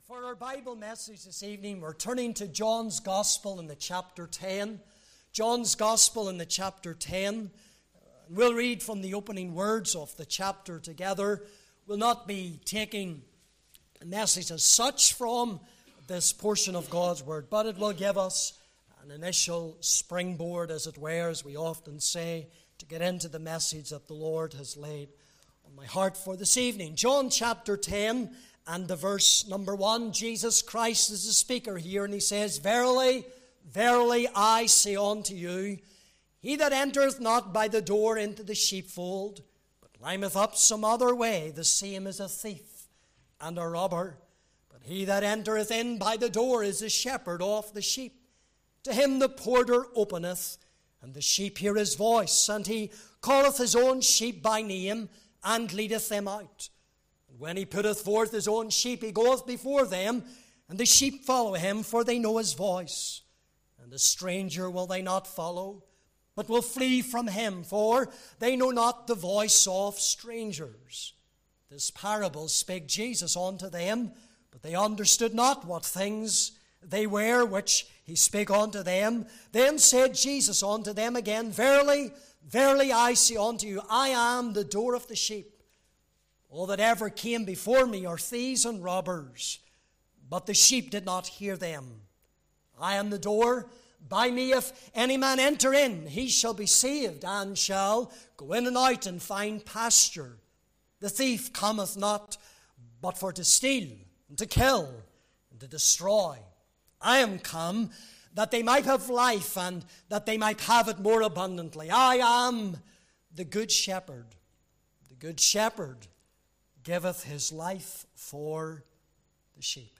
For our Bible message this evening, we're turning to John's Gospel in the chapter 10. John's Gospel in the chapter 10. We'll read from the opening words of the chapter together. We'll not be taking a message as such from this portion of God's Word, but it will give us an initial springboard, as it were, as we often say, to get into the message that the Lord has laid on my heart for this evening. John chapter 10 and the verse number 1. Jesus Christ is the speaker here, and he says, Verily, verily, I say unto you, he that entereth not by the door into the sheepfold, but climbeth up some other way, the same is a thief and a robber. But he that entereth in by the door is the shepherd of the sheep. To him the porter openeth, and the sheep hear his voice, and he calleth his own sheep by name, and leadeth them out. And when he putteth forth his own sheep, he goeth before them, and the sheep follow him, for they know his voice. And the stranger will they not follow, but will flee from him, for they know not the voice of strangers. This parable spake Jesus unto them, but they understood not what things they were which he spake unto them. Then said Jesus unto them again, Verily, verily, I say unto you, I am the door of the sheep. All that ever came before me are thieves and robbers, but the sheep did not hear them. I am the door. By me if any man enter in, he shall be saved, and shall go in and out and find pasture. The thief cometh not, but for to steal, and to kill, and to destroy. I am come, that they might have life, and that they might have it more abundantly. I am the good shepherd. The good shepherd giveth his life for the sheep.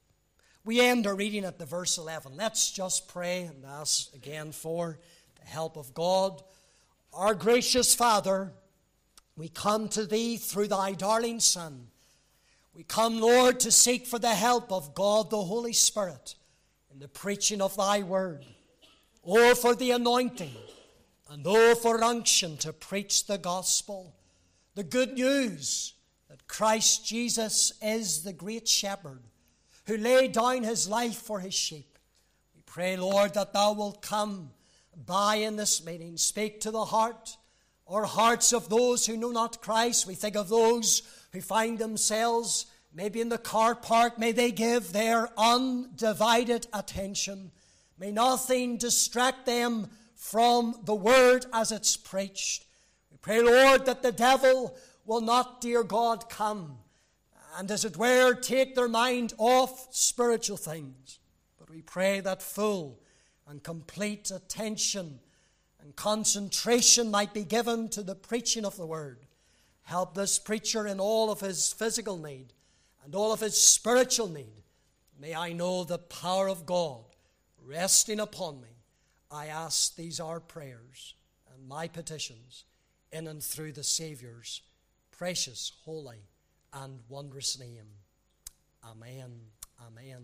We end our reading at the verse 11. Let's just pray and ask again for the help of God. Our gracious Father, we come to Thee through Thy darling Son. We come, Lord, to seek for the help of God the Holy Spirit in the preaching of Thy Word. Oh, for the anointing, and oh, for unction to preach the gospel, the good news that Christ Jesus is the great shepherd who laid down his life for his sheep. We pray, Lord, that Thou wilt come by in this meeting, speak to the heart or hearts of those who know not Christ. We think of those who find themselves maybe in the car park. May they give their undivided attention. May nothing distract them from the word as it's preached. We pray, Lord, that the devil will not, dear God, come and, as it were, take their mind off spiritual things. But we pray that full and complete attention and concentration might be given to the preaching of the word. Help this preacher in all of his physical need and all of his spiritual need. May I know the power of God resting upon me. I ask these our prayers and my petitions in and through the Saviour's precious, holy, and wondrous name. Amen. Amen.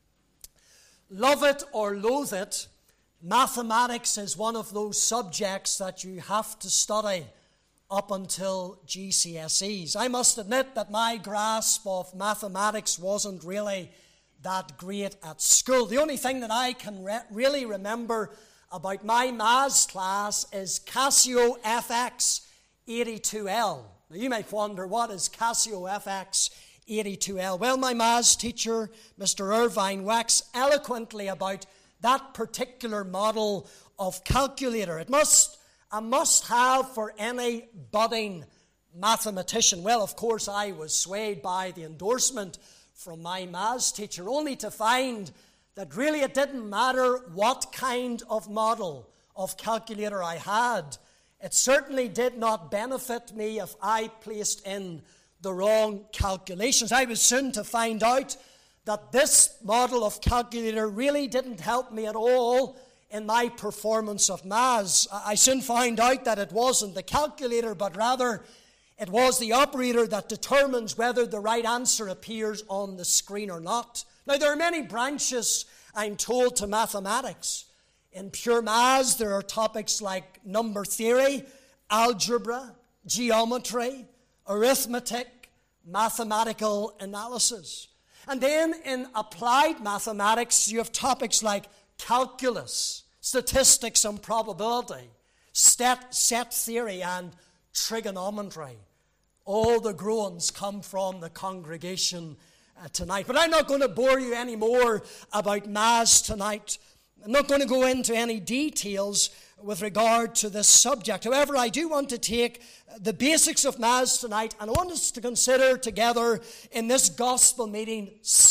Love it or loathe it, mathematics is one of those subjects that you have to study up until GCSEs. I must admit that my grasp of mathematics wasn't really that great at school. The only thing that I can really remember about my maths class is Casio FX 82L. Now you might wonder, what is Casio FX 82L? Well, my maths teacher, Mr. Irvine, waxed eloquently about that particular model of calculator. It must a must-have for any budding mathematician. Well, of course, I was swayed by the endorsement from my maths teacher, only to find that really it didn't matter what kind of model of calculator I had. It certainly did not benefit me if I placed in the wrong calculations. I was soon to find out that this model of calculator really didn't help me at all in my performance of maths. I soon found out that it wasn't the calculator, but rather it was the operator that determines whether the right answer appears on the screen or not. Now, there are many branches, I'm told, to mathematics. In pure maths, there are topics like number theory, algebra, geometry, arithmetic, mathematical analysis. And then in applied mathematics, you have topics like calculus, statistics and probability, set theory, and trigonometry. All the groans come from the congregation tonight. But I'm not going to bore you any more about maths tonight. I'm not going to go into any details with regard to this subject. However, I do want to take the basics of maths tonight, and I want us to consider together in this gospel meeting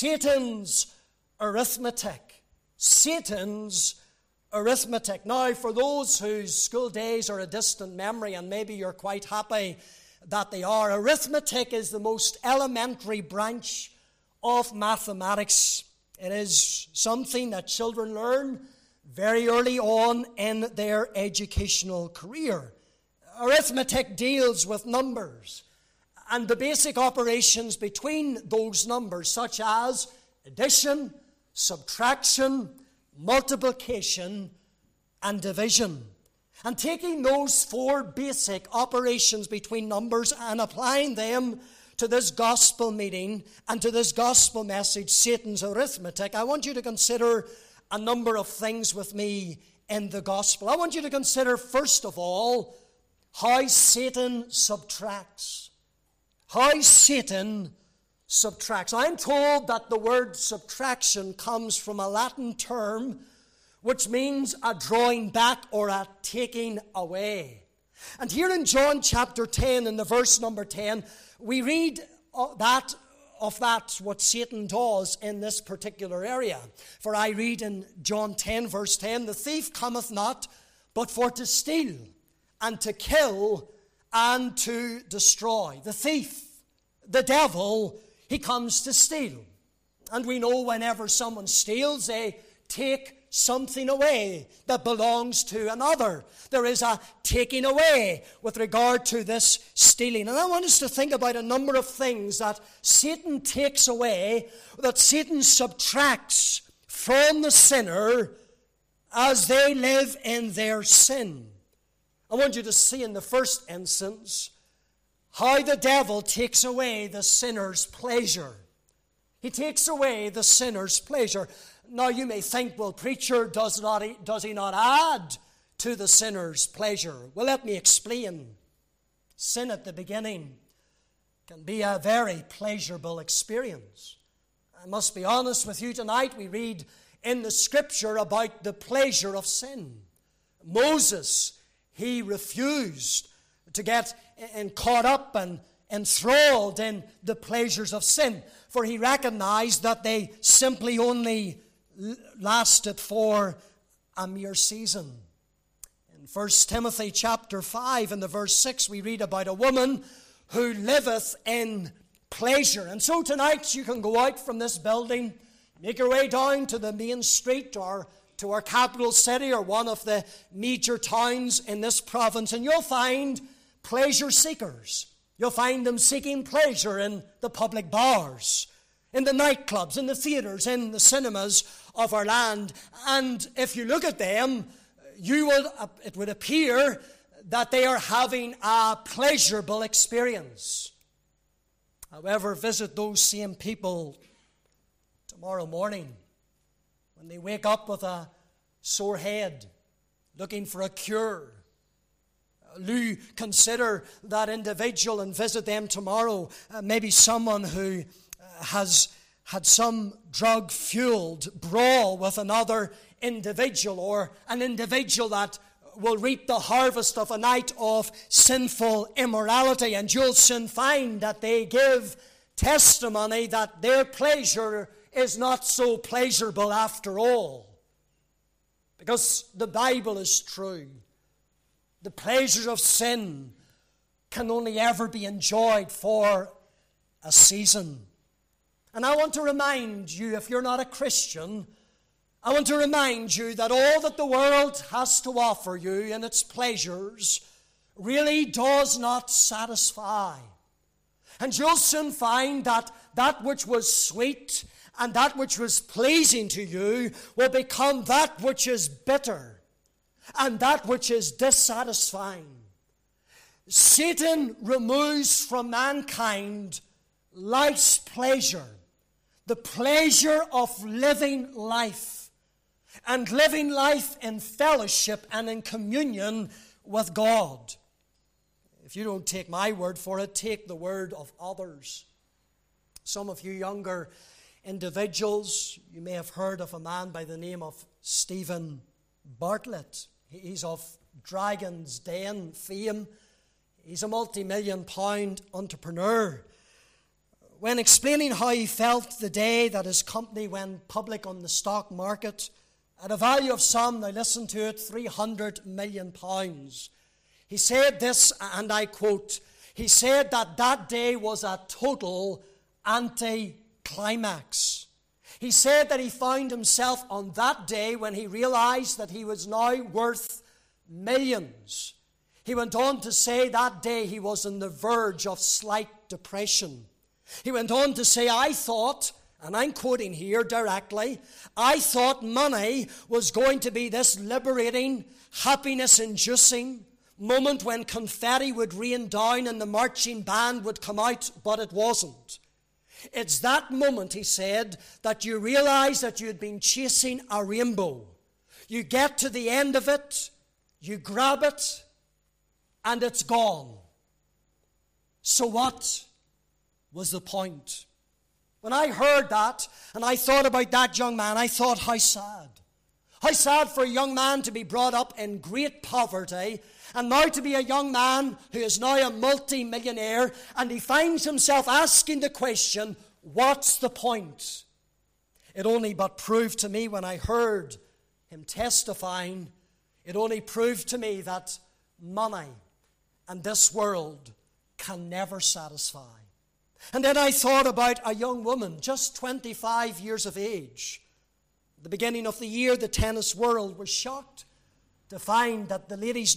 Satan's arithmetic. Satan's arithmetic. Now, for those whose school days are a distant memory, and maybe you're quite happy that they are, arithmetic is the most elementary branch of mathematics. It is something that children learn very early on in their educational career. Arithmetic deals with numbers and the basic operations between those numbers, such as addition, subtraction, multiplication, and division. And taking those four basic operations between numbers and applying them to this gospel meeting and to this gospel message, Satan's arithmetic, I want you to consider a number of things with me in the gospel. I want you to consider, first of all, how Satan subtracts. How Satan subtracts. I'm told that the word subtraction comes from a Latin term which means a drawing back or a taking away. And here in John chapter 10, in the verse number 10, we read that what Satan does in this particular area. For I read in John 10, verse 10, the thief cometh not, but for to steal, and to kill, and to destroy. The thief, the devil, he comes to steal. And we know whenever someone steals, they take something away that belongs to another. There is a taking away with regard to this stealing. And I want us to think about a number of things that Satan takes away, that Satan subtracts from the sinner as they live in their sin. I want you to see in the first instance how the devil takes away the sinner's pleasure. He takes away the sinner's pleasure. Now you may think, well, preacher, does he not add to the sinner's pleasure? Well, let me explain. Sin at the beginning can be a very pleasurable experience. I must be honest with you tonight. We read in the Scripture about the pleasure of sin. Moses, he refused to get caught up and enthralled in the pleasures of sin, for he recognized that they simply only lasted for a mere season. In 1 Timothy chapter 5 and the verse 6, we read about a woman who liveth in pleasure. And so tonight you can go out from this building, make your way down to the main street or to our capital city or one of the major towns in this province, and you'll find pleasure seekers. You'll find them seeking pleasure in the public bars, in the nightclubs, in the theaters, in the cinemas of our land. And if you look at them, it would appear that they are having a pleasurable experience. However, visit those same people tomorrow morning when they wake up with a sore head, looking for a cure. Do consider that individual and visit them tomorrow. Maybe someone who has had some drug-fueled brawl with another individual, or an individual that will reap the harvest of a night of sinful immorality, and you'll soon find that they give testimony that their pleasure is not so pleasurable after all. Because the Bible is true. The pleasures of sin can only ever be enjoyed for a season. And I want to remind you, if you're not a Christian, I want to remind you that all that the world has to offer you in its pleasures really does not satisfy. And you'll soon find that that which was sweet and that which was pleasing to you will become that which is bitter and that which is dissatisfying. Satan removes from mankind life's pleasure, the pleasure of living life, and living life in fellowship and in communion with God. If you don't take my word for it, take the word of others. Some of you younger individuals, you may have heard of a man by the name of Stephen Bartlett. He's of Dragon's Den fame. He's a multi-million-pound entrepreneur. When explaining how he felt the day that his company went public on the stock market, at a value of some, now listen to it, £300 million, he said this, and I quote, he said that day was a total anti-climax. He said that he found himself on that day when he realized that he was now worth millions. He went on to say that day he was on the verge of slight depression. He went on to say, I thought, and I'm quoting here directly, I thought money was going to be this liberating, happiness-inducing moment when confetti would rain down and the marching band would come out, but it wasn't. It's that moment, he said, that you realize that you had been chasing a rainbow. You get to the end of it, you grab it, and it's gone. So what was the point? When I heard that, and I thought about that young man, I thought, how sad. How sad for a young man to be brought up in great poverty, and now to be a young man who is now a multi-millionaire, and he finds himself asking the question, what's the point? It only but proved to me when I heard him testifying, it only proved to me that money and this world can never satisfy. And then I thought about a young woman, just 25 years of age. At the beginning of the year, the tennis world was shocked to find that the ladies'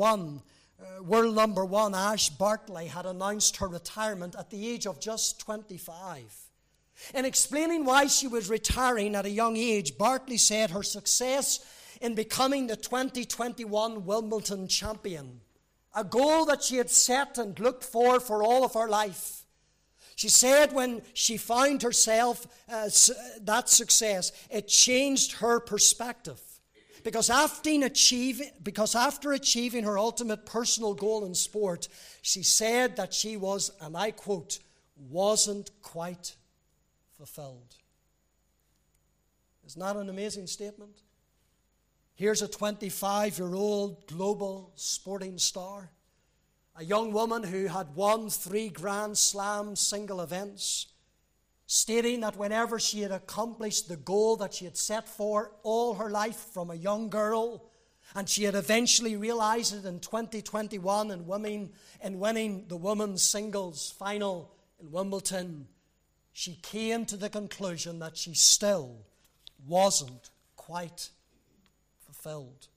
world number one, Ash Barty, had announced her retirement at the age of just 25. In explaining why she was retiring at a young age, Barty said her success in becoming the 2021 Wimbledon champion, a goal that she had set and looked for all of her life. She said when she found herself that success, it changed her perspective. Because after achieving her ultimate personal goal in sport, she said that she was, and I quote, wasn't quite fulfilled. Isn't that an amazing statement? Here's a 25-year-old global sporting star, a young woman who had won 3 Grand Slam single events, stating that whenever she had accomplished the goal that she had set for all her life from a young girl, and she had eventually realized it in 2021 in winning the women's singles final in Wimbledon, she came to the conclusion that she still wasn't quite fulfilled.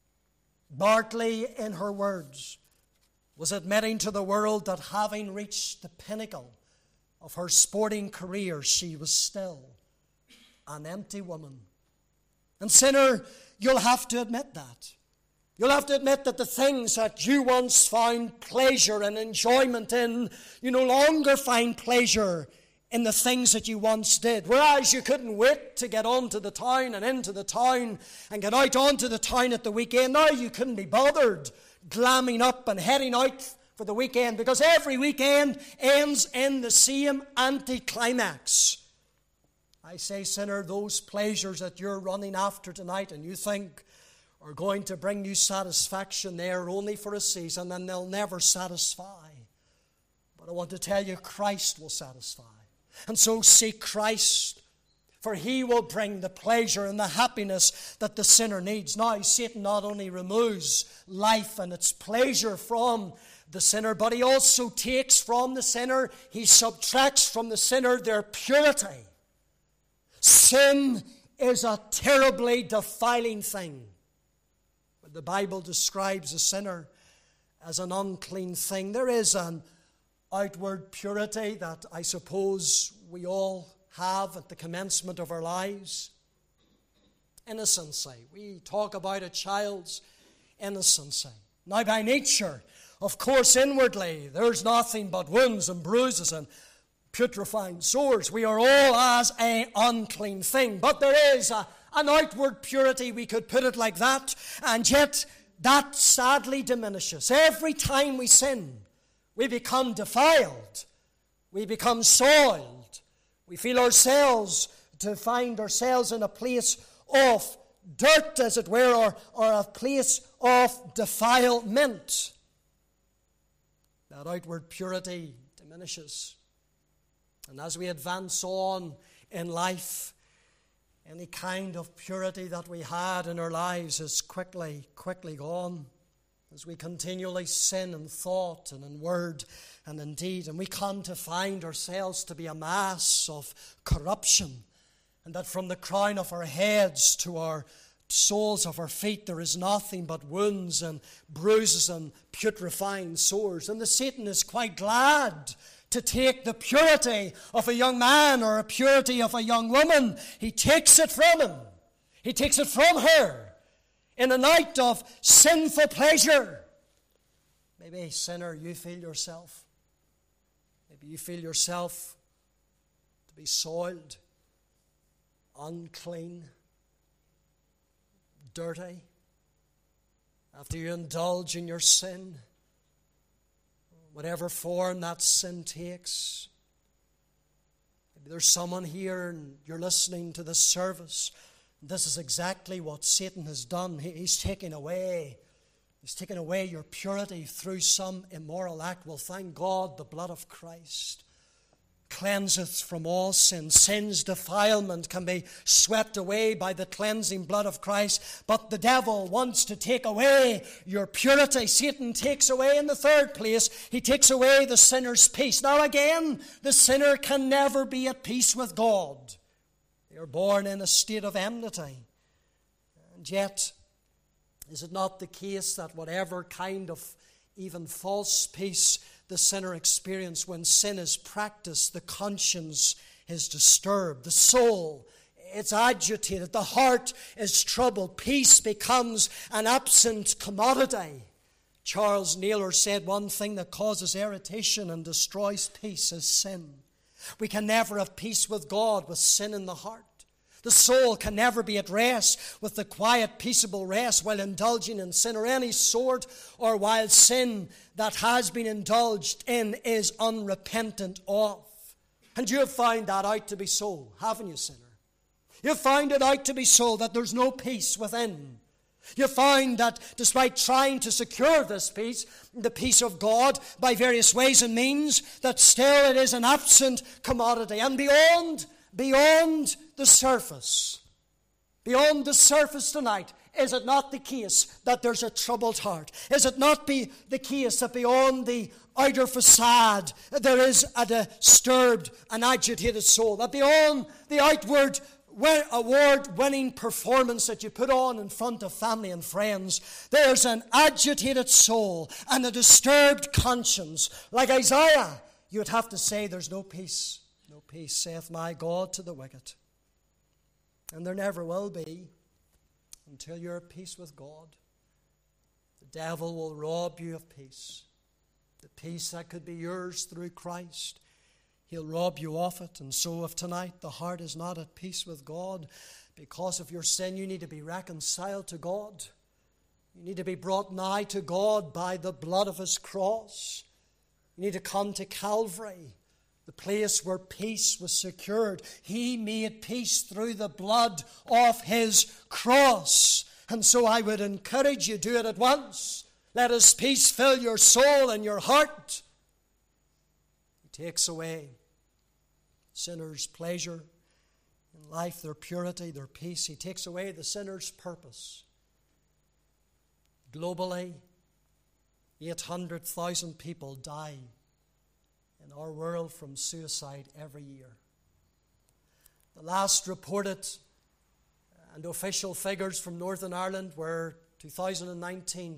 Barty, in her words, was admitting to the world that having reached the pinnacle of her sporting career, she was still an empty woman. And sinner, you'll have to admit that. You'll have to admit that the things that you once found pleasure and enjoyment in, you no longer find pleasure in the things that you once did. Whereas you couldn't wait to get onto the town and into the town and get out onto the town at the weekend. Now you couldn't be bothered glamming up and heading out for the weekend, because every weekend ends in the same anticlimax. I say, sinner, those pleasures that you're running after tonight and you think are going to bring you satisfaction, they're only for a season and they'll never satisfy. But I want to tell you, Christ will satisfy. And so seek Christ, for he will bring the pleasure and the happiness that the sinner needs. Now, Satan not only removes life and its pleasure from the sinner, but he also takes from the sinner, he subtracts from the sinner their purity. Sin is a terribly defiling thing. But the Bible describes a sinner as an unclean thing. There is an outward purity that I suppose we all have at the commencement of our lives. Innocency. We talk about a child's innocency. Now, by nature, of course, inwardly, there's nothing but wounds and bruises and putrefying sores. We are all as an unclean thing. But there is an outward purity, we could put it like that, and yet that sadly diminishes. Every time we sin, we become defiled. We become soiled. We feel ourselves to find ourselves in a place of dirt, as it were, or a place of defilement. That outward purity diminishes. And as we advance on in life, any kind of purity that we had in our lives is quickly gone. As we continually sin in thought and in word and in deed, and we come to find ourselves to be a mass of corruption, and that from the crown of our heads to our soles of our feet there is nothing but wounds and bruises and putrefying sores. And the Satan is quite glad to take the purity of a young man or a purity of a young woman. He takes it from him. He takes it from her in a night of sinful pleasure. Maybe, sinner, you feel yourself. Maybe you feel yourself to be soiled, unclean, dirty. After you indulge in your sin, whatever form that sin takes. Maybe there's someone here and you're listening to this service. This is exactly what Satan has done. He's taken away your purity through some immoral act. Well, thank God the blood of Christ cleanseth from all sin. Sin's defilement can be swept away by the cleansing blood of Christ. But the devil wants to take away your purity. Satan takes away, in the third place, he takes away the sinner's peace. Now again, the sinner can never be at peace with God. They are born in a state of enmity. And yet, is it not the case that whatever kind of even false peace the sinner experiences, when sin is practiced, the conscience is disturbed, the soul, it's agitated, the heart is troubled, peace becomes an absent commodity. Charles Naylor said one thing that causes irritation and destroys peace is sin. We can never have peace with God with sin in the heart. The soul can never be at rest with the quiet, peaceable rest while indulging in sin or any sort, or while sin that has been indulged in is unrepentant of. And you have found that out to be so, haven't you, sinner? You've found it out to be so, that there's no peace within. You find that despite trying to secure this peace, the peace of God, by various ways and means, that still it is an absent commodity. And beyond the surface tonight, is it not the case that there's a troubled heart? Is it not the case that beyond the outer facade there is a disturbed and agitated soul? That beyond the outward award-winning performance that you put on in front of family and friends, there's an agitated soul and a disturbed conscience? Like Isaiah, you would have to say there's no peace. No peace, saith my God, to the wicked. And there never will be until you're at peace with God. The devil will rob you of peace. The peace that could be yours through Christ. He'll rob you of it. And so if tonight the heart is not at peace with God because of your sin, you need to be reconciled to God. You need to be brought nigh to God by the blood of His cross. You need to come to Calvary, the place where peace was secured. He made peace through the blood of His cross. And so I would encourage you, do it at once. Let His peace fill your soul and your heart. He takes away sinners' pleasure in life, their purity, their peace. He takes away the sinner's purpose. Globally, 800,000 people die in our world from suicide every year. The last reported and official figures from Northern Ireland were 2019,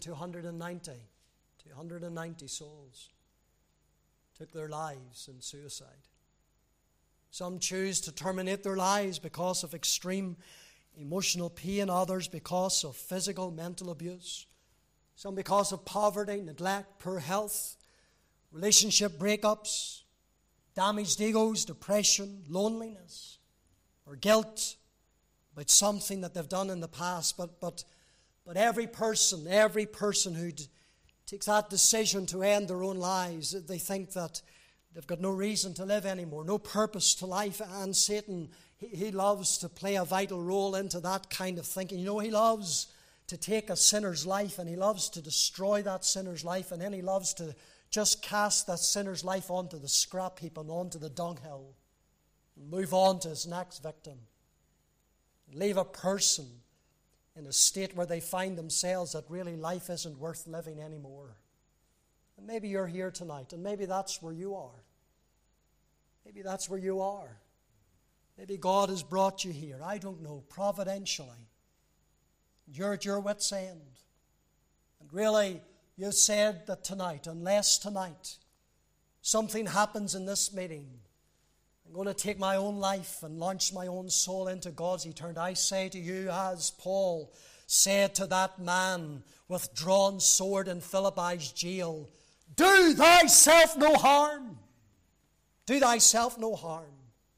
290 souls took their lives in suicide. Some choose to terminate their lives because of extreme emotional pain, others because of physical, mental abuse, some because of poverty, neglect, poor health, relationship breakups, damaged egos, depression, loneliness, or guilt about something that they've done in the past. But every person who takes that decision to end their own lives, they think that they've got no reason to live anymore, no purpose to life. And Satan, he loves to play a vital role into that kind of thinking. You know, he loves to take a sinner's life and he loves to destroy that sinner's life, and then he loves to just cast that sinner's life onto the scrap heap and onto the dunghill and move on to his next victim. Leave a person in a state where they find themselves that really life isn't worth living anymore. And maybe you're here tonight, and maybe that's where you are. Maybe that's where you are. Maybe God has brought you here, I don't know, providentially. You're at your wit's end. And really, you said that tonight, unless tonight something happens in this meeting, I'm going to take my own life and launch my own soul into God's eternity. I say to you, as Paul said to that man with drawn sword in Philippi's jail, do thyself no harm. Do thyself no harm.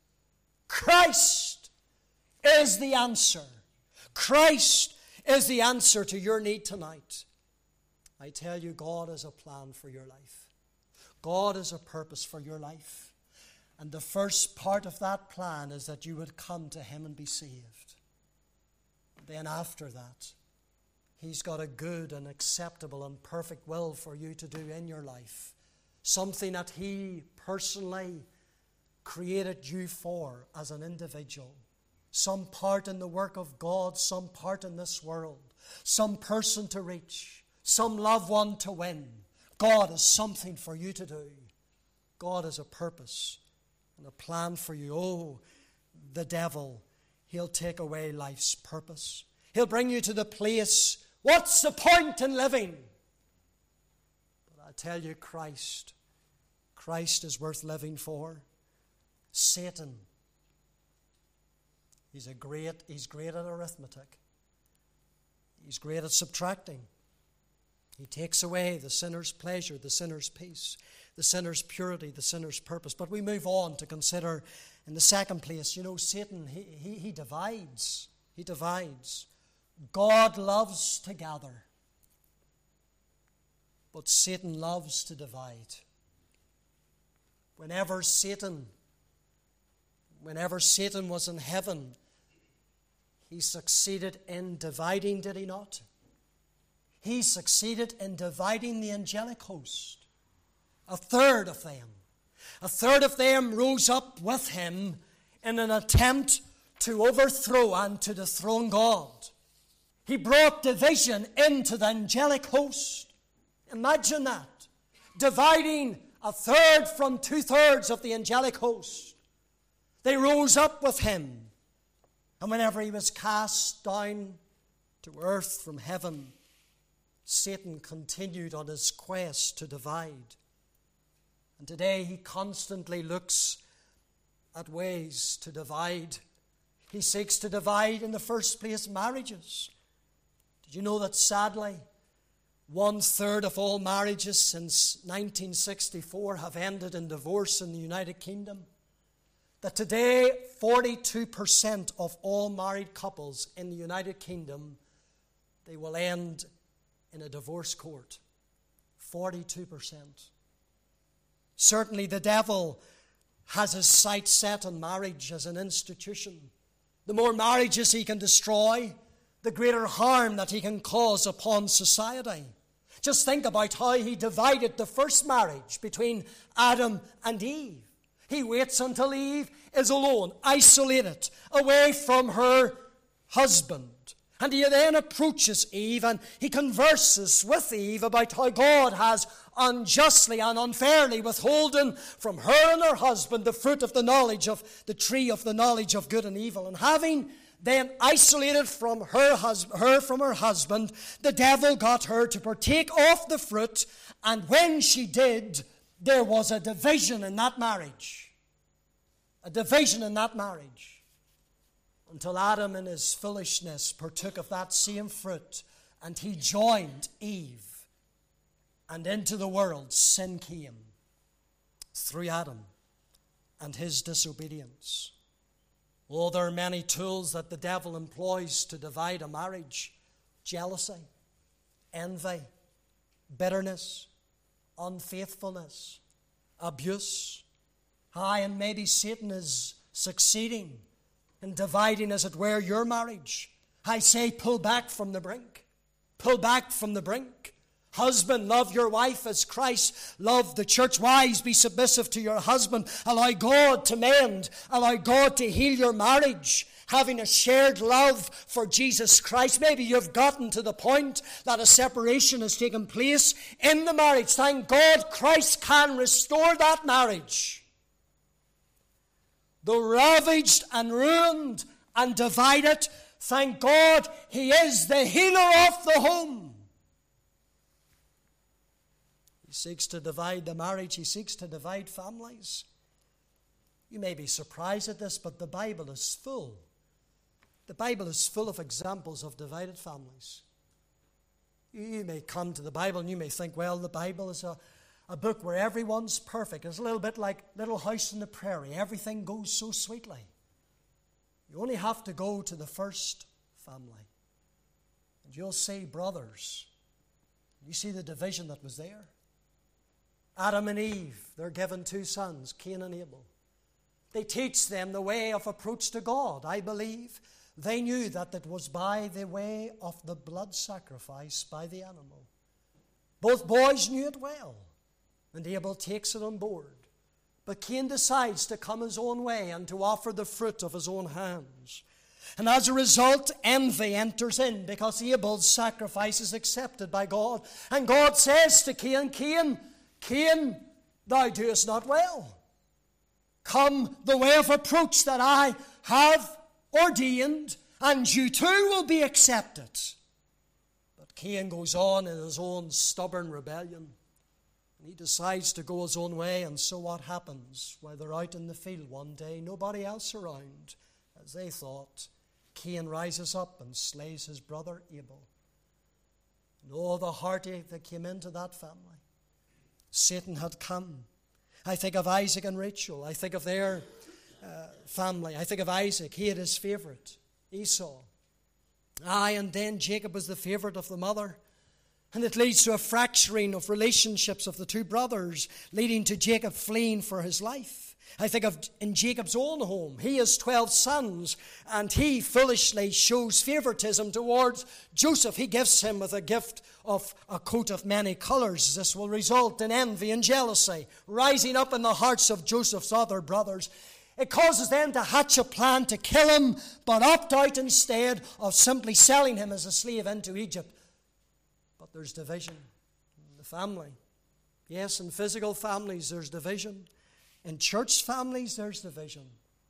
Christ is the answer. Christ is the answer to your need tonight. I tell you, God has a plan for your life. God has a purpose for your life. And the first part of that plan is that you would come to Him and be saved. Then after that, He's got a good and acceptable and perfect will for you to do in your life. Something that He personally created you for as an individual. Some part in the work of God, some part in this world. Some person to reach, some loved one to win. God has something for you to do. God has a purpose and a plan for you. Oh, the devil, he'll take away life's purpose. He'll bring you to the place, what's the point in living? But I tell you, Christ is worth living for. Satan, he's great at arithmetic. He's great at subtracting. He takes away the sinner's pleasure, the sinner's peace, the sinner's purity, the sinner's purpose. But we move on to consider in the second place, you know, Satan, he divides. He divides. God loves to gather, but Satan loves to divide. Whenever Satan was in heaven, he succeeded in dividing, did he not? He succeeded in dividing the angelic host. A third of them rose up with him in an attempt to overthrow and to dethrone God. He brought division into the angelic host. Imagine that. Dividing a third from 2/3 of the angelic host. They rose up with him. And whenever he was cast down to earth from heaven, Satan continued on his quest to divide. And today he constantly looks at ways to divide. He seeks to divide, in the first place, marriages. Did you know that sadly, 1/3 of all marriages since 1964 have ended in divorce in the United Kingdom? That today 42% of all married couples in the United Kingdom, they will end in a divorce court. 42%. Certainly the devil has his sights set on marriage as an institution. The more marriages he can destroy, the greater harm that he can cause upon society. Just think about how he divided the first marriage between Adam and Eve. He waits until Eve is alone, isolated, away from her husband. And he then approaches Eve and he converses with Eve about how God has unjustly and unfairly withholden from her and her husband the fruit of the knowledge of the tree of the knowledge of good and evil. And having then isolated from her from her husband, the devil got her to partake of the fruit. And when she did, there was a division in that marriage. A division in that marriage. Until Adam in his foolishness partook of that same fruit and he joined Eve. And into the world sin came through Adam. and his disobedience. Oh, there are many tools that the devil employs to divide a marriage: jealousy, envy, bitterness, unfaithfulness, abuse. Aye, and maybe Satan is succeeding in dividing, as it were, your marriage. I say, pull back from the brink. Pull back from the brink. Husband, love your wife as Christ loved the church. Wives, be submissive to your husband. Allow God to mend. Allow God to heal your marriage, having a shared love for Jesus Christ. Maybe you've gotten to the point that a separation has taken place in the marriage. Thank God Christ can restore that marriage. Though ravaged and ruined and divided, thank God He is the healer of the home. He seeks to divide the marriage. He seeks to divide families. You may be surprised at this, but the Bible is full. The Bible is full of examples of divided families. You may come to the Bible and you may think, well, the Bible is a book where everyone's perfect. It's a little bit like Little House on the Prairie. Everything goes so sweetly. You only have to go to the first family, and you'll see brothers. You see the division that was there. Adam and Eve, they're given two sons, Cain and Abel. They teach them the way of approach to God. I believe they knew that it was by the way of the blood sacrifice by the animal. Both boys knew it well, and Abel takes it on board. But Cain decides to come his own way and to offer the fruit of his own hands. And as a result, envy enters in, because Abel's sacrifice is accepted by God. And God says to Cain, Cain, thou doest not well. Come the way of approach that I have ordained, and you too will be accepted. But Cain goes on in his own stubborn rebellion. And he decides to go his own way, and so what happens? While they're out in the field one day, nobody else around, as they thought, Cain rises up and slays his brother Abel. And all the heartache that came into that family. Satan had come. I think of Isaac and Rachel. I think of their family. I think of Isaac. He had his favorite, Esau. Aye, and then Jacob was the favorite of the mother. And it leads to a fracturing of relationships of the two brothers, leading to Jacob fleeing for his life. I think of in Jacob's own home. He has 12 sons, and he foolishly shows favoritism towards Joseph. He gives him with a gift of a coat of many colors. This will result in envy and jealousy rising up in the hearts of Joseph's other brothers. It causes them to hatch a plan to kill him, but opt out instead of simply selling him as a slave into Egypt. But there's division in the family. Yes, in physical families there's division. In church families there's division.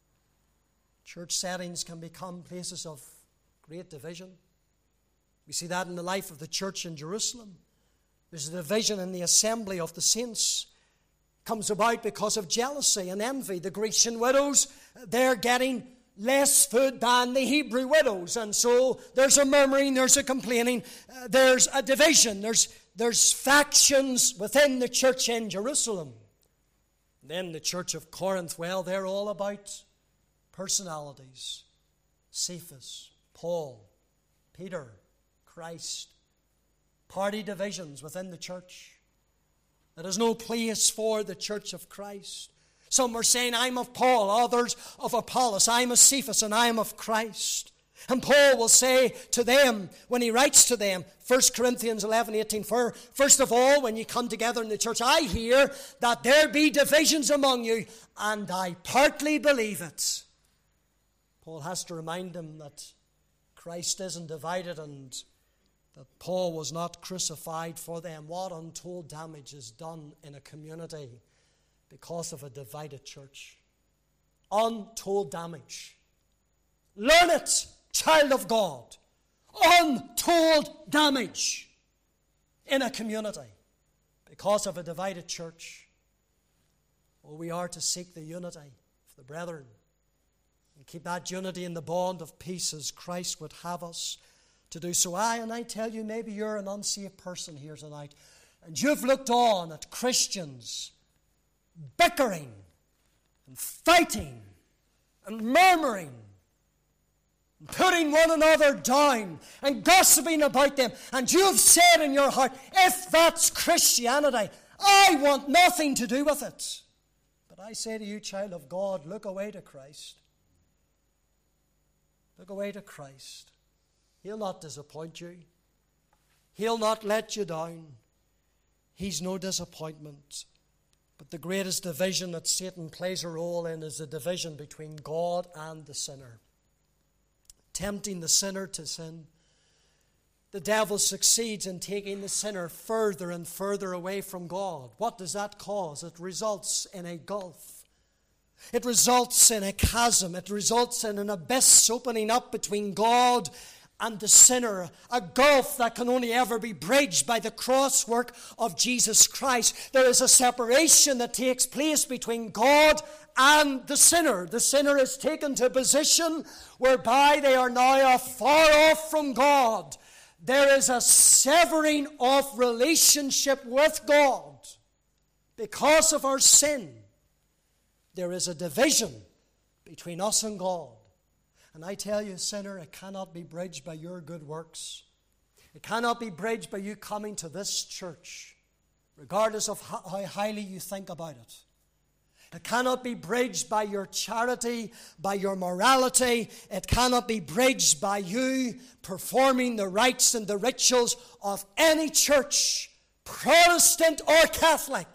Church settings can become places of great division. We see that in the life of the church in Jerusalem. There's a division in the assembly of the saints. It comes about because of jealousy and envy. The Grecian widows, they're getting less food than the Hebrew widows. And so there's a murmuring, there's a complaining, there's a division, there's factions within the church in Jerusalem. And then the church of Corinth, well, they're all about personalities. Cephas, Paul, Peter, Christ. Party divisions within the church. There is no place for the church of Christ. Some are saying, I'm of Paul, others of Apollos, I'm of Cephas, and I am of Christ. And Paul will say to them, when he writes to them, 1 Corinthians 11:18, first of all, when you come together in the church, I hear that there be divisions among you, and I partly believe it. Paul has to remind them that Christ isn't divided and that Paul was not crucified for them. What untold damage is done in a community because of a divided church. Untold damage. Learn it, child of God. Untold damage in a community because of a divided church. Oh, we are to seek the unity of the brethren and keep that unity in the bond of peace as Christ would have us to do so. I tell you, maybe you're an unsaved person here tonight, and you've looked on at Christians bickering and fighting and murmuring, and putting one another down and gossiping about them. And you've said in your heart, if that's Christianity, I want nothing to do with it. But I say to you, child of God, look away to Christ. Look away to Christ. He'll not disappoint you. He'll not let you down. He's no disappointment. But the greatest division that Satan plays a role in is the division between God and the sinner. Tempting the sinner to sin. The devil succeeds in taking the sinner further and further away from God. What does that cause? It results in a gulf. It results in a chasm. It results in an abyss opening up between God and the sinner, a gulf that can only ever be bridged by the cross work of Jesus Christ. There is a separation that takes place between God and the sinner. The sinner is taken to a position whereby they are now far off from God. There is a severing of relationship with God because of our sin. There is a division between us and God. And I tell you, sinner, it cannot be bridged by your good works. It cannot be bridged by you coming to this church, regardless of how highly you think about it. It cannot be bridged by your charity, by your morality. It cannot be bridged by you performing the rites and the rituals of any church, Protestant or Catholic.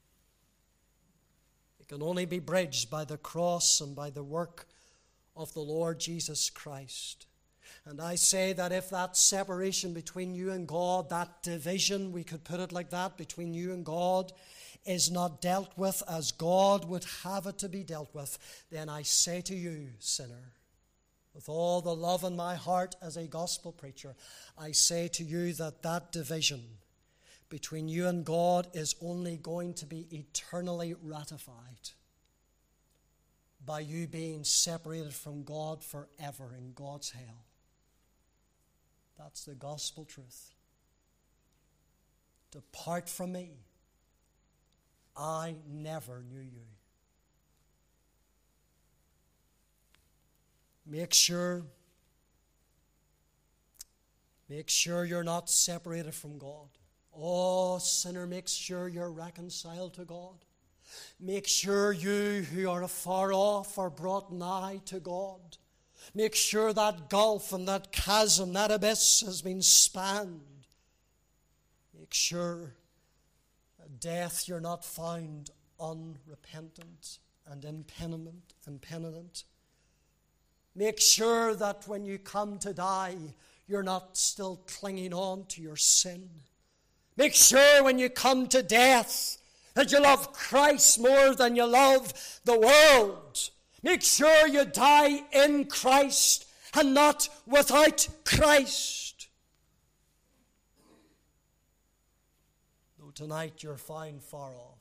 It can only be bridged by the cross and by the work of the Lord Jesus Christ. And I say that if that separation between you and God, that division, we could put it like that, between you and God, is not dealt with as God would have it to be dealt with, then I say to you, sinner, with all the love in my heart as a gospel preacher, I say to you that that division between you and God is only going to be eternally ratified by you being separated from God forever in God's hell. That's the gospel truth. Depart from me. I never knew you. Make sure you're not separated from God. Oh, sinner, make sure you're reconciled to God. Make sure you who are afar off are brought nigh to God. Make sure that gulf and that chasm, that abyss has been spanned. Make sure at death you're not found unrepentant and impenitent. Make sure that when you come to die, you're not still clinging on to your sin. Make sure when you come to death that you love Christ more than you love the world. Make sure you die in Christ and not without Christ. Though tonight you're found far off,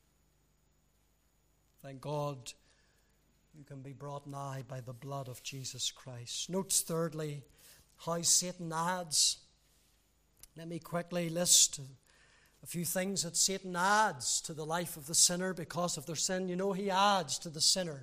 thank God you can be brought nigh by the blood of Jesus Christ. Note thirdly how Satan adds. Let me quickly list a few things that Satan adds to the life of the sinner because of their sin. You know, he adds to the sinner.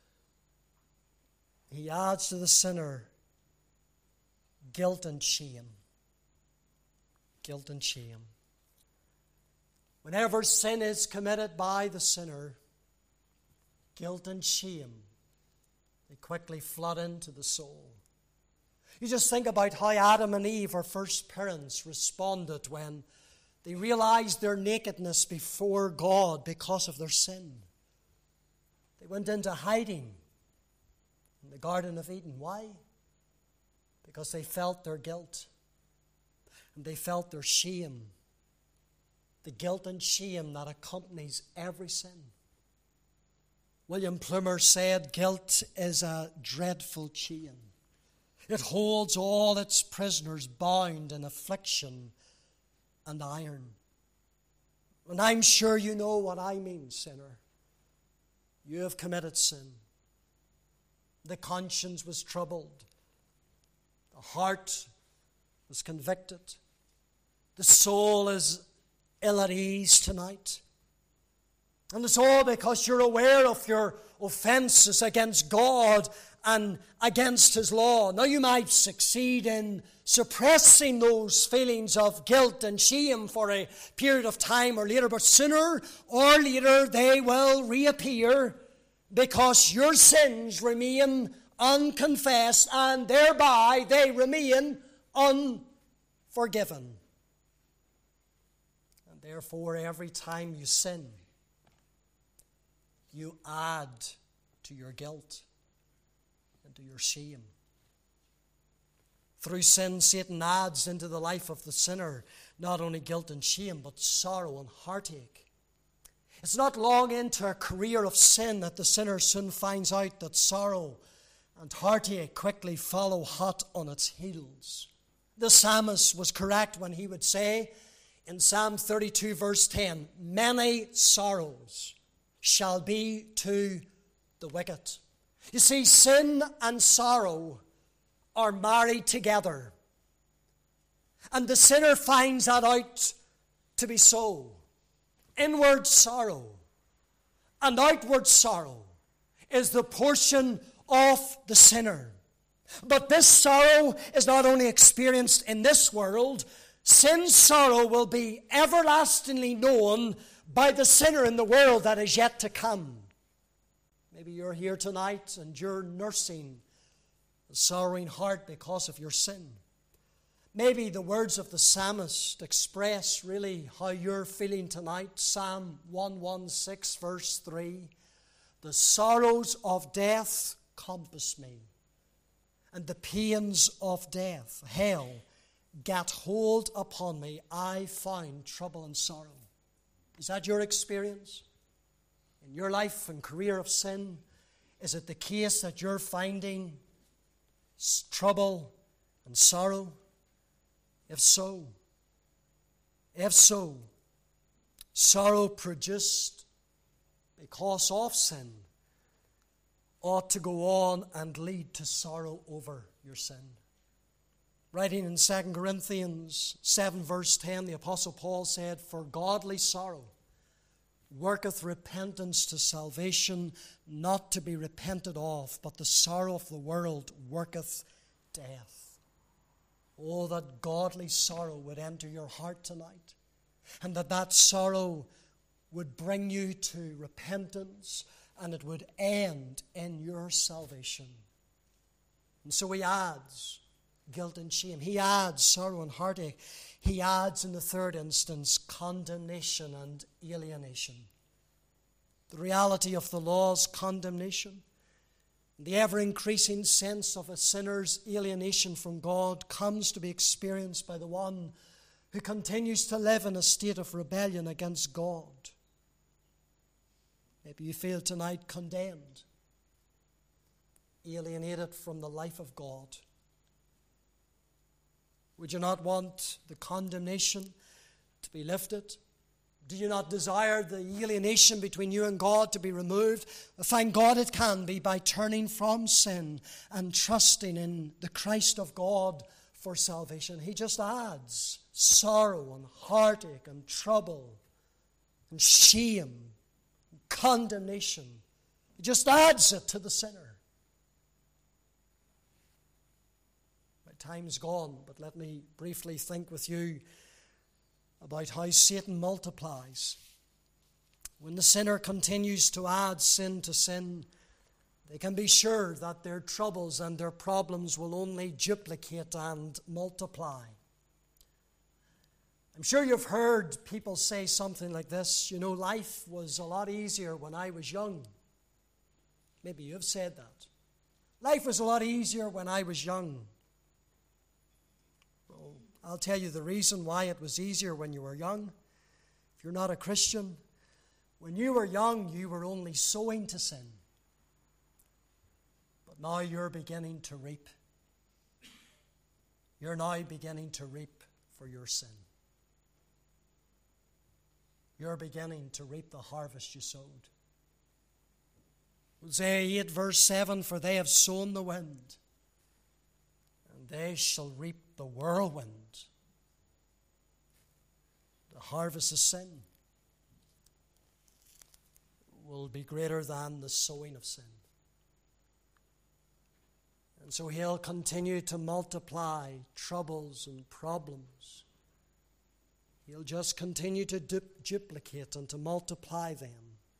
He adds to the sinner guilt and shame. Guilt and shame. Whenever sin is committed by the sinner, guilt and shame, they quickly flood into the soul. You just think about how Adam and Eve, our first parents, responded when they realized their nakedness before God because of their sin. They went into hiding in the Garden of Eden. Why? Because they felt their guilt and they felt their shame. The guilt and shame that accompanies every sin. William Plumer said, guilt is a dreadful chain. It holds all its prisoners bound in affliction and iron. And I'm sure you know what I mean, sinner. You have committed sin. The conscience was troubled. The heart was convicted. The soul is ill at ease tonight. And it's all because you're aware of your offenses against God and against His law. Now you might succeed in suppressing those feelings of guilt and shame for a period of time or later, but sooner or later they will reappear because your sins remain unconfessed and thereby they remain unforgiven. And therefore, every time you sin, you add to your guilt and to your shame. Through sin, Satan adds into the life of the sinner not only guilt and shame, but sorrow and heartache. It's not long into a career of sin that the sinner soon finds out that sorrow and heartache quickly follow hot on its heels. The psalmist was correct when he would say in Psalm 32 verse 10, "Many sorrows shall be to the wicked." You see, sin and sorrow are married together. And the sinner finds that out to be so. Inward sorrow and outward sorrow is the portion of the sinner. But this sorrow is not only experienced in this world, sin's sorrow will be everlastingly known by the sinner in the world that is yet to come. Maybe you're here tonight and you're nursing a sorrowing heart because of your sin. Maybe the words of the psalmist express really how you're feeling tonight. Psalm 116 verse 3, "The sorrows of death compass me, and the pains of death, hell, gat hold upon me. I find trouble and sorrow." Is that your experience? In your life and career of sin, is it the case that you're finding trouble and sorrow? If so, sorrow produced because of sin ought to go on and lead to sorrow over your sin. Writing in 2 Corinthians 7 verse 10, the Apostle Paul said, "For godly sorrow worketh repentance to salvation, not to be repented of, but the sorrow of the world worketh death." Oh, that godly sorrow would enter your heart tonight, and that sorrow would bring you to repentance, and it would end in your salvation. And so he adds guilt and shame. He adds sorrow and heartache. He adds, in the third instance, condemnation and alienation. The reality of the law's condemnation, the ever-increasing sense of a sinner's alienation from God, comes to be experienced by the one who continues to live in a state of rebellion against God. Maybe you feel tonight condemned, alienated from the life of God. Would you not want the condemnation to be lifted? Do you not desire the alienation between you and God to be removed? Thank God it can be by turning from sin and trusting in the Christ of God for salvation. He just adds sorrow and heartache and trouble and shame and condemnation. He just adds it to the sinner. Time's gone, but let me briefly think with you about how Satan multiplies. When the sinner continues to add sin to sin, they can be sure that their troubles and their problems will only duplicate and multiply. I'm sure you've heard people say something like this, "You know, life was a lot easier when I was young." Maybe you've said that. "Life was a lot easier when I was young." I'll tell you the reason why it was easier when you were young. If you're not a Christian, when you were young, you were only sowing to sin. But now you're beginning to reap. You're now beginning to reap for your sin. You're beginning to reap the harvest you sowed. Hosea 8 verse 7, "For they have sown the wind, and they shall reap the whirlwind." The harvest is sin. will be greater than the sowing of sin. And so He'll continue to multiply troubles and problems. He'll just continue to duplicate and to multiply them.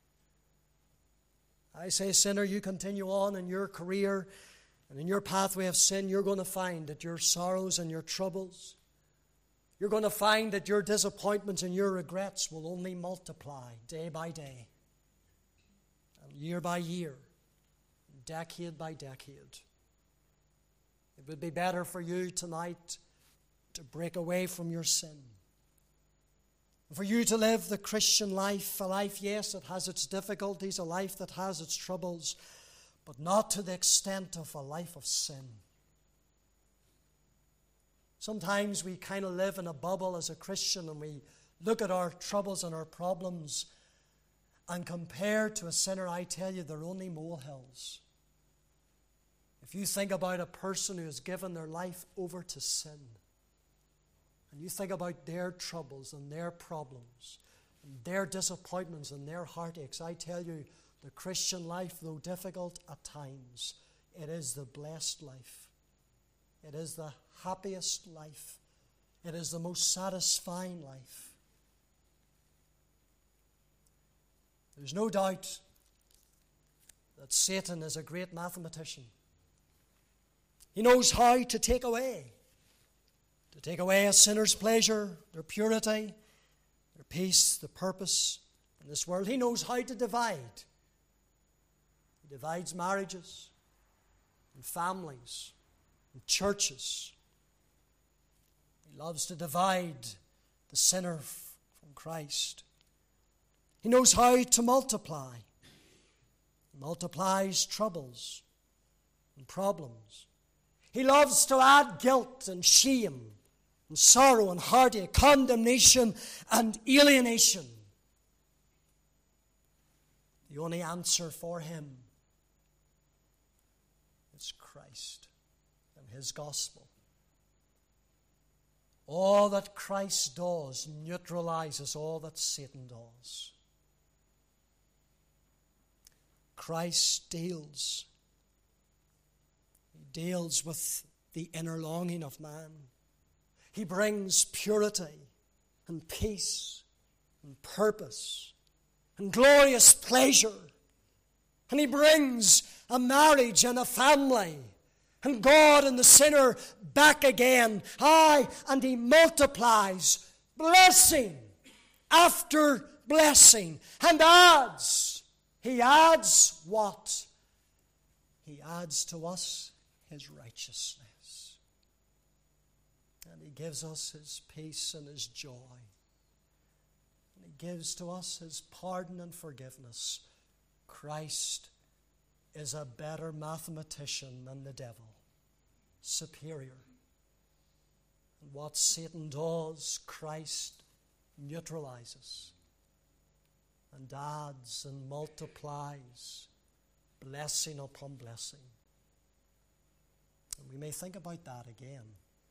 I say, sinner, you continue on in your career and in your pathway of sin, you're going to find that your sorrows and your troubles, you're going to find that your disappointments and your regrets will only multiply day by day, and year by year, decade by decade. It would be better for you tonight to break away from your sin, for you to live the Christian life, a life, yes, it has its difficulties, a life that has its troubles, but not to the extent of a life of sin. Sometimes we kind of live in a bubble as a Christian, and we look at our troubles and our problems, and compared to a sinner, I tell you, they're only molehills. If you think about a person who has given their life over to sin, and you think about their troubles and their problems, and their disappointments and their heartaches, I tell you, the Christian life, though difficult at times, it is the blessed life. It is the happiest life. It is the most satisfying life. There's no doubt that Satan is a great mathematician. He knows how to take away a sinner's pleasure, their purity, their peace, the purpose in this world. He knows how to divide. He divides marriages and families and churches. He loves to divide the sinner from Christ. He knows how to multiply. He multiplies troubles and problems. He loves to add guilt and shame and sorrow and heartache, condemnation and alienation. The only answer for him is Christ and His gospel. All that Christ does neutralizes all that Satan does. Christ deals. He deals with the inner longing of man. He brings purity and peace and purpose and glorious pleasure. And He brings a marriage and a family and God and the sinner back again. Aye, and He multiplies blessing after blessing and adds. He adds what? He adds to us His righteousness. And He gives us His peace and His joy. And He gives to us His pardon and forgiveness. Christ is a better mathematician than the devil. Superior. And what Satan does, Christ neutralizes and adds and multiplies blessing upon blessing. And we may think about that again.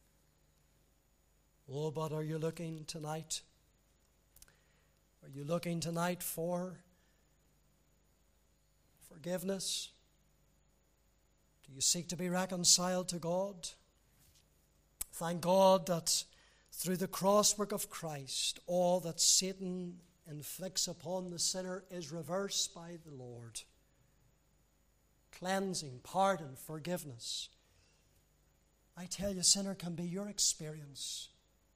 Oh, but are you looking tonight? Are you looking tonight for forgiveness? Do you seek to be reconciled to God? Thank God that through the crosswork of Christ, all that Satan inflicts upon the sinner is reversed by the Lord. Cleansing, pardon, forgiveness. I tell you, sinner, can be your experience.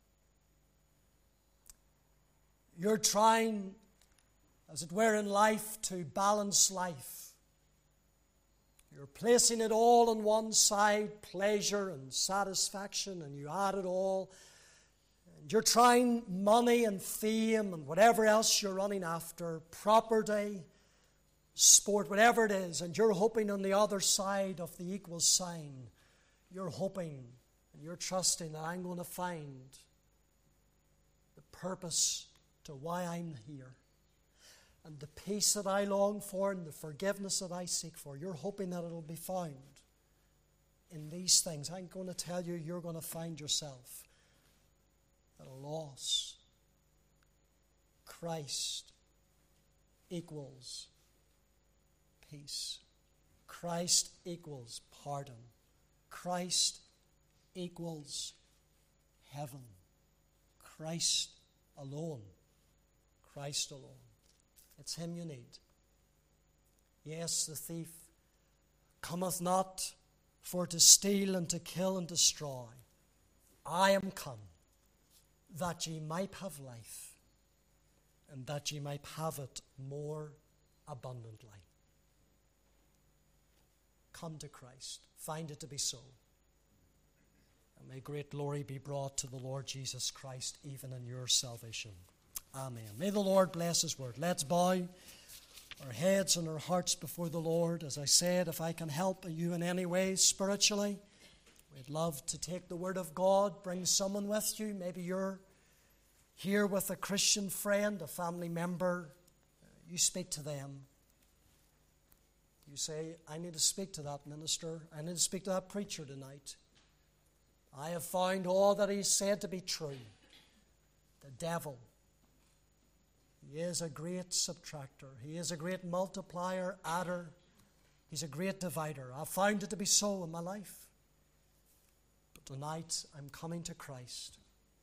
You're trying, as it were, in life to balance life. You're placing it all on one side, pleasure and satisfaction, and you add it all. And you're trying money and fame and whatever else you're running after, property, sport, whatever it is, and you're hoping on the other side of the equal sign, you're hoping and you're trusting that I'm going to find the purpose to why I'm here. And the peace that I long for and the forgiveness that I seek for, you're hoping that it'll be found in these things. I'm going to tell you, you're going to find yourself at a loss. Christ equals peace. Christ equals pardon. Christ equals heaven. Christ alone. Christ alone. It's him you need. Yes, the thief cometh not for to steal and to kill and destroy. I am come that ye might have life, and that ye might have it more abundantly. Come to Christ. Find it to be so. And may great glory be brought to the Lord Jesus Christ, even in your salvation. Amen. May the Lord bless his word. Let's bow our heads and our hearts before the Lord. As I said, if I can help you in any way spiritually, we'd love to take the word of God, bring someone with you. Maybe you're here with a Christian friend, a family member. You speak to them. You say, I need to speak to that minister. I need to speak to that preacher tonight. I have found all that he said to be true. The devil, he is a great subtractor. He is a great multiplier, adder. He's a great divider. I've found it to be so in my life. But tonight, I'm coming to Christ.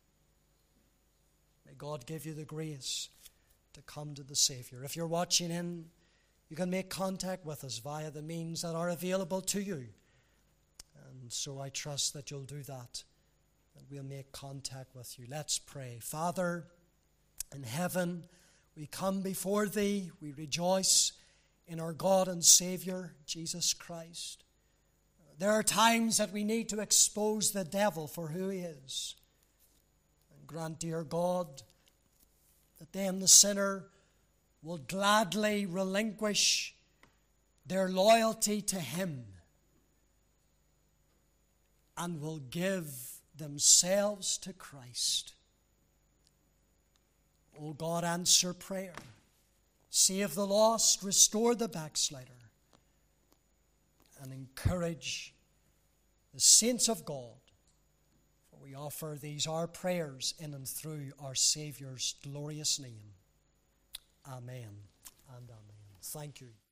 May God give you the grace to come to the Savior. If you're watching in, you can make contact with us via the means that are available to you. And so I trust that you'll do that, and we'll make contact with you. Let's pray. Father in heaven, we come before thee. We rejoice in our God and Savior, Jesus Christ. There are times that we need to expose the devil for who he is. And grant, dear God, that then the sinner will gladly relinquish their loyalty to him and will give themselves to Christ. O God, answer prayer. Save the lost, restore the backslider, and encourage the saints of God. For we offer these our prayers in and through our Saviour's glorious name. Amen and amen. Thank you.